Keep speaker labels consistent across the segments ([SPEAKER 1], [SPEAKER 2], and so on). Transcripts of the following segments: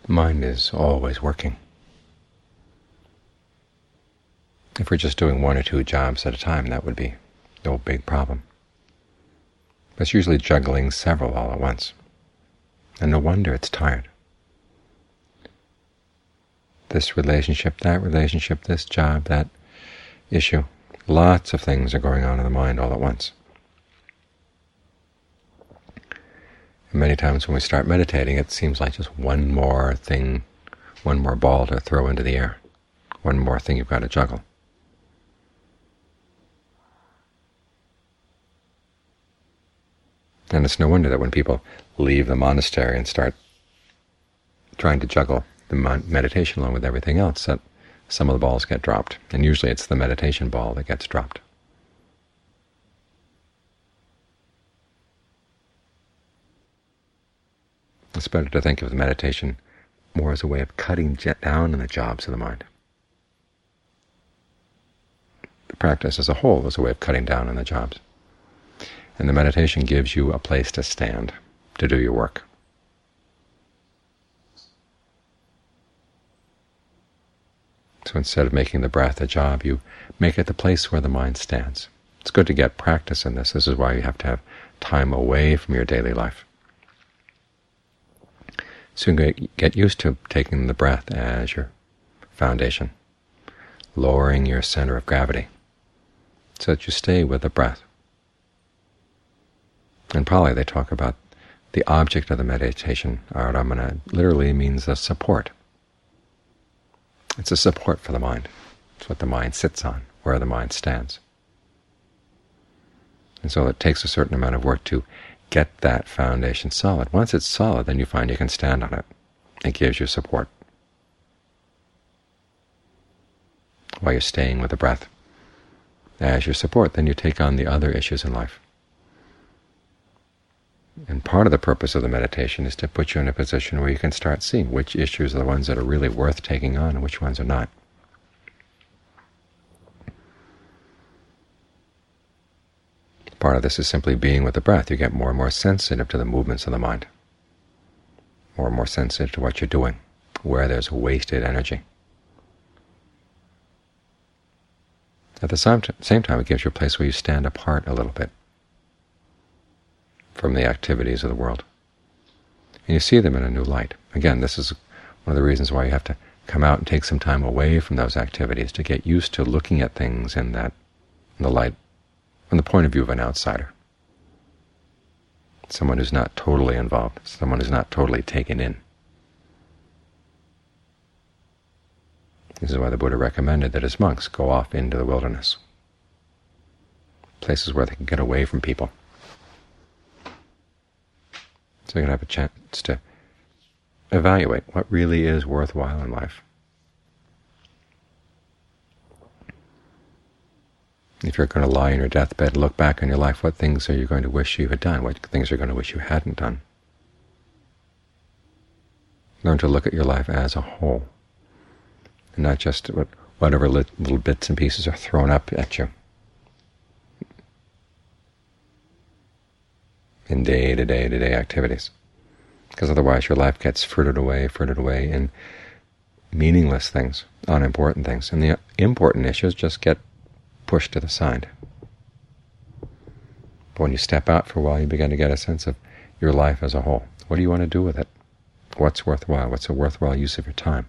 [SPEAKER 1] The mind is always working. If we're just doing one or two jobs at a time, that would be no big problem. But it's usually juggling several all at once. And no wonder it's tired. This relationship, this job, that issue. Lots of things are going on in the mind all at once. And many times when we start meditating, it seems like just one more thing, one more ball to throw into the air, one more thing you've got to juggle. And it's no wonder that when people leave the monastery and start trying to juggle the meditation along with everything else, that some of the balls get dropped. And usually it's the meditation ball that gets dropped. It's better to think of the meditation more as a way of cutting down on the jobs of the mind. The practice as a whole is a way of cutting down on the jobs. And the meditation gives you a place to stand, to do your work. So instead of making the breath a job, you make it the place where the mind stands. It's good to get practice in this. This is why you have to have time away from your daily life. So you get used to taking the breath as your foundation, lowering your center of gravity, so that you stay with the breath. In Pali they talk about the object of the meditation, aramana, literally means a support. It's a support for the mind. It's what the mind sits on, where the mind stands. And so it takes a certain amount of work to get that foundation solid. Once it's solid, then you find you can stand on it. It gives you support. While you're staying with the breath as your support, then you take on the other issues in life. And part of the purpose of the meditation is to put you in a position where you can start seeing which issues are the ones that are really worth taking on and which ones are not. Part of this is simply being with the breath. You get more and more sensitive to the movements of the mind, more and more sensitive to what you're doing, where there's wasted energy. At the same time, it gives you a place where you stand apart a little bit from the activities of the world. And you see them in a new light. Again, this is one of the reasons why you have to come out and take some time away from those activities to get used to looking at things in the light, from the point of view of an outsider, someone who's not totally involved, someone who's not totally taken in. This is why the Buddha recommended that his monks go off into the wilderness, places where they can get away from people, so you can have a chance to evaluate what really is worthwhile in life. If you're going to lie in your deathbed and look back on your life, what things are you going to wish you had done? What things are you going to wish you hadn't done? Learn to look at your life as a whole, and not just whatever little bits and pieces are thrown up at you in day-to-day activities. Because otherwise your life gets frittered away in meaningless things, unimportant things. And the important issues just get pushed to the side. But when you step out for a while, you begin to get a sense of your life as a whole. What do you want to do with it? What's worthwhile? What's a worthwhile use of your time?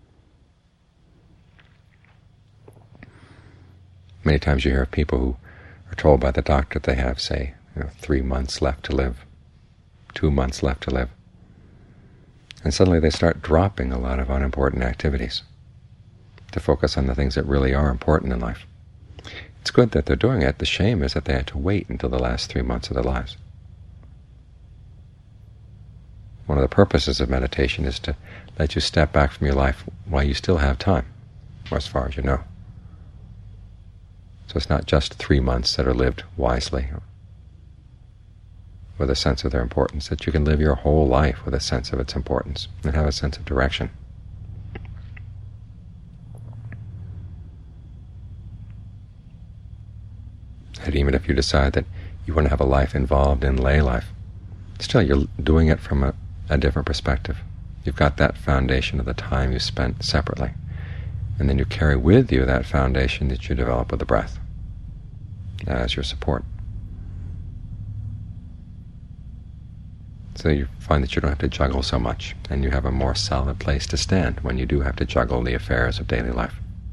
[SPEAKER 1] Many times you hear of people who are told by the doctor that they have, say, 3 months left to live, 2 months left to live. And suddenly they start dropping a lot of unimportant activities to focus on the things that really are important in life. It's good that they're doing it. The shame is that they had to wait until the last 3 months of their lives. One of the purposes of meditation is to let you step back from your life while you still have time, or as far as you know. So it's not just 3 months that are lived wisely, with a sense of their importance, that you can live your whole life with a sense of its importance and have a sense of direction. And even if you decide that you want to have a life involved in lay life, still you're doing it from a different perspective. You've got that foundation of the time you spent separately. And then you carry with you that foundation that you develop with the breath as your support. So you find that you don't have to juggle so much, and you have a more solid place to stand when you do have to juggle the affairs of daily life.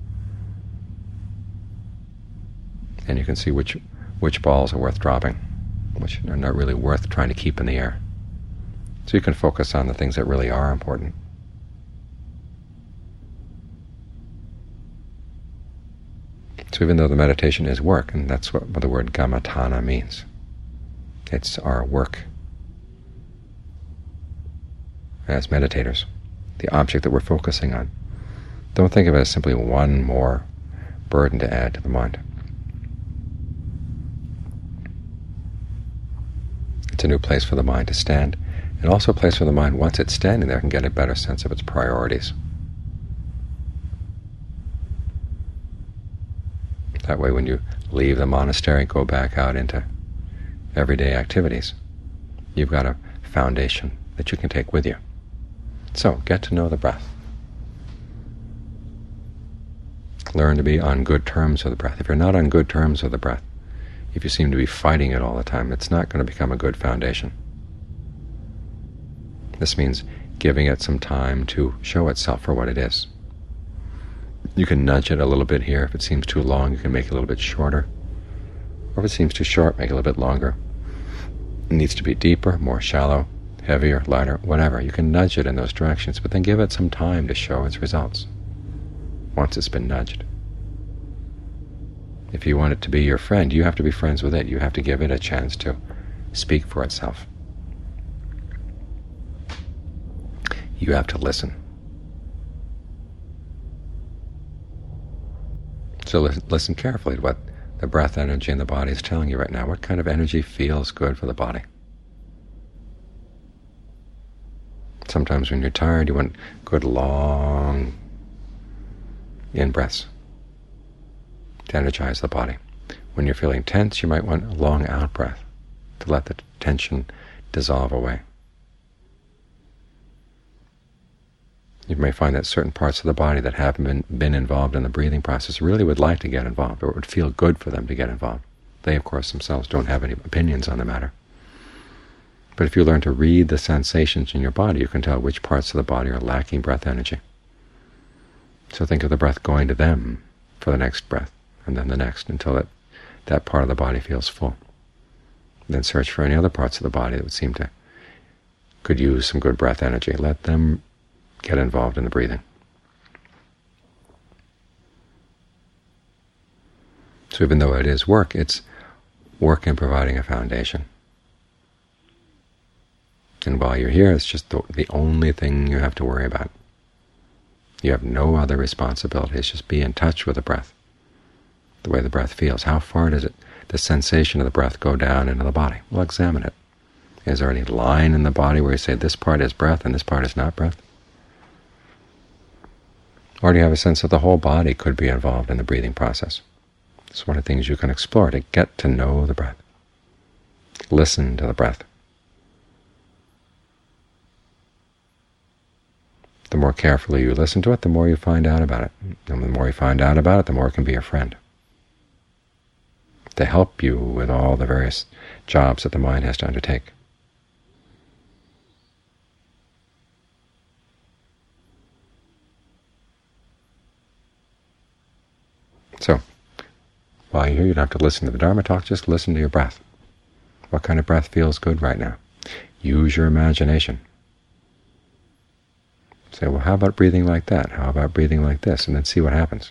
[SPEAKER 1] And you can see which balls are worth dropping, which are not really worth trying to keep in the air. So you can focus on the things that really are important. So even though the meditation is work, and that's what the word kammatthana means, it's our work as meditators, the object that we're focusing on. Don't think of it as simply one more burden to add to the mind. It's a new place for the mind to stand, and also a place for the mind, once it's standing there, can get a better sense of its priorities. That way, when you leave the monastery and go back out into everyday activities, you've got a foundation that you can take with you. So, get to know the breath. Learn to be on good terms with the breath. If you're not on good terms with the breath, if you seem to be fighting it all the time, it's not going to become a good foundation. This means giving it some time to show itself for what it is. You can nudge it a little bit here. If it seems too long, you can make it a little bit shorter. Or if it seems too short, make it a little bit longer. It needs to be deeper, more shallow, heavier, lighter, whatever. You can nudge it in those directions, but then give it some time to show its results once it's been nudged. If you want it to be your friend, you have to be friends with it. You have to give it a chance to speak for itself. You have to listen. So listen carefully to what the breath energy in the body is telling you right now. What kind of energy feels good for the body? Sometimes when you're tired, you want good long in-breaths to energize the body. When you're feeling tense, you might want a long out-breath to let the tension dissolve away. You may find that certain parts of the body that haven't been involved in the breathing process really would like to get involved, or it would feel good for them to get involved. They, of course, themselves don't have any opinions on the matter. But if you learn to read the sensations in your body, you can tell which parts of the body are lacking breath energy. So think of the breath going to them for the next breath, and then the next, until that part of the body feels full. Then search for any other parts of the body that would seem to could use some good breath energy. Let them get involved in the breathing. So even though it is work, it's work in providing a foundation. And while you're here, it's just the only thing you have to worry about. You have no other responsibilities. Just be in touch with the breath, the way the breath feels. How far does the sensation of the breath go down into the body? Well, examine it. Is there any line in the body where you say this part is breath and this part is not breath? Or do you have a sense that the whole body could be involved in the breathing process? It's one of the things you can explore to get to know the breath. Listen to the breath. The more carefully you listen to it, the more you find out about it. And the more you find out about it, the more it can be your friend, to help you with all the various jobs that the mind has to undertake. So, while you're here, you don't have to listen to the Dharma talk, just listen to your breath. What kind of breath feels good right now? Use your imagination. Say, well, how about breathing like that? How about breathing like this? And then see what happens.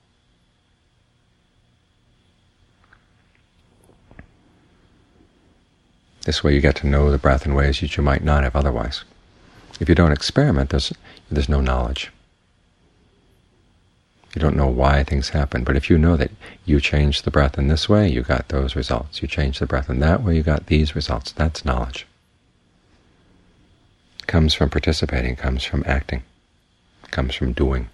[SPEAKER 1] This way you get to know the breath in ways that you might not have otherwise. If you don't experiment, there's no knowledge. You don't know why things happen. But if you know that you changed the breath in this way, you got those results. You changed the breath in that way, you got these results. That's knowledge. It comes from participating, it comes from acting, it comes from doing.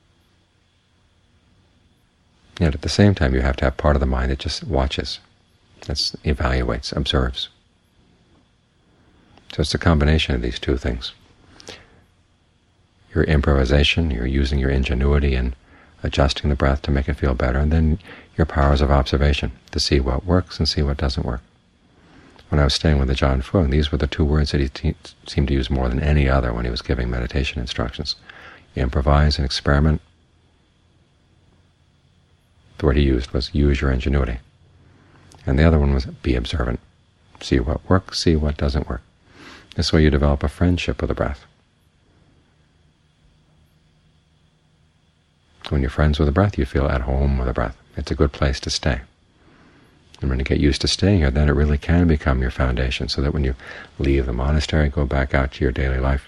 [SPEAKER 1] Yet at the same time, you have to have part of the mind that just watches. That's evaluates, observes. So it's a combination of these two things. Your improvisation, you're using your ingenuity and adjusting the breath to make it feel better, and then your powers of observation to see what works and see what doesn't work. When I was staying with Ajaan Fuang, these were the two words that he seemed to use more than any other when he was giving meditation instructions. Improvise and experiment. The word he used was use your ingenuity. And the other one was be observant. See what works, see what doesn't work. This way you develop a friendship with the breath. When you're friends with the breath, you feel at home with the breath. It's a good place to stay. And when you get used to staying here, then it really can become your foundation, so that when you leave the monastery, go back out to your daily life,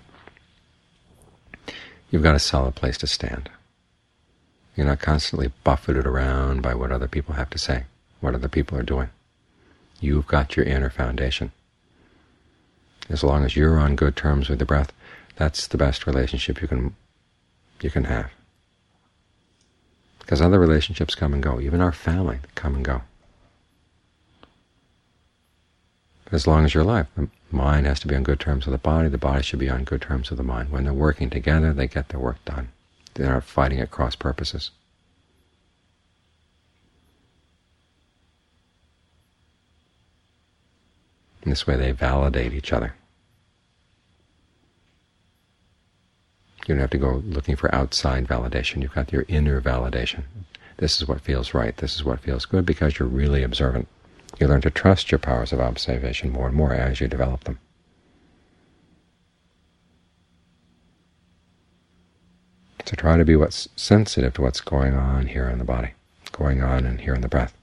[SPEAKER 1] you've got a solid place to stand. You're not constantly buffeted around by what other people have to say, what other people are doing. You've got your inner foundation. As long as you're on good terms with the breath, that's the best relationship you can have. Because other relationships come and go, even our family come and go. But as long as you're alive, the mind has to be on good terms with the body should be on good terms with the mind. When they're working together, they get their work done. They're not fighting at cross purposes. In this way they validate each other. You don't have to go looking for outside validation. You've got your inner validation. This is what feels right. This is what feels good, because you're really observant. You learn to trust your powers of observation more and more as you develop them. So try to be sensitive to what's going on here in the body, going on and here in the breath.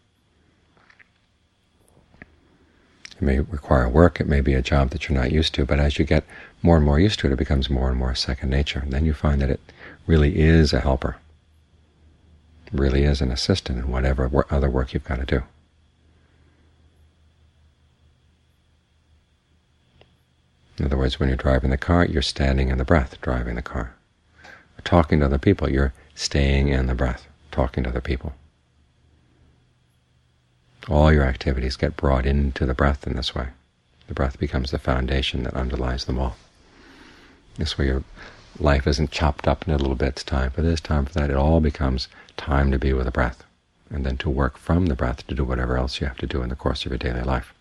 [SPEAKER 1] It may require work, it may be a job that you're not used to, but as you get more and more used to it, it becomes more and more second nature. And then you find that it really is a helper, it really is an assistant in whatever other work you've got to do. In other words, when you're driving the car, you're standing in the breath, driving the car. Talking to other people, you're staying in the breath, talking to other people. All your activities get brought into the breath in this way. The breath becomes the foundation that underlies them all. This way your life isn't chopped up into little bits, time for this, time for that. It all becomes time to be with the breath, and then to work from the breath to do whatever else you have to do in the course of your daily life.